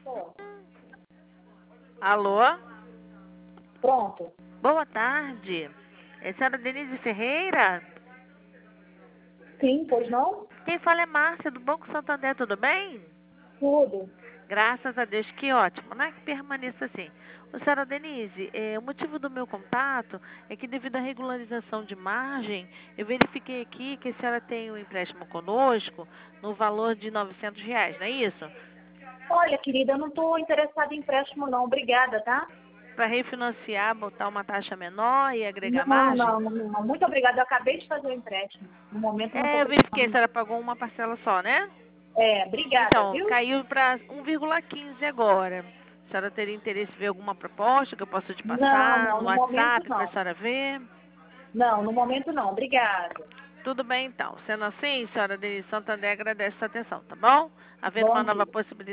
Tô. Alô? Pronto. Boa tarde. É a senhora Denise Ferreira? Sim, pois não? Quem fala é Márcia, do Banco Santander, tudo bem? Tudo. Graças a Deus, que ótimo, né? Que permaneça assim. Ô, senhora Denise, o motivo do meu contato é que devido à regularização de margem, eu verifiquei aqui que a senhora tem um empréstimo conosco no valor de R$ 900, não é isso? Olha, querida, eu não estou interessada em empréstimo, não. Obrigada, tá? Para refinanciar, botar uma taxa menor e agregar Não, margem? não, não. Muito obrigada. Eu acabei de fazer o empréstimo. No momento, não estou Eu verifiquei, a precisando. senhora pagou uma parcela só, né? Obrigada, Então, viu? caiu para 1,15 agora. A senhora teria interesse em ver alguma proposta que eu possa te Não, passar não. no No momento, WhatsApp para a não. senhora ver? Não, no momento, não. Obrigada. Tudo bem, então. Sendo assim, senhora Denise Santander agradece a sua atenção, tá bom? Havendo uma Bom nova dia. possibilidade.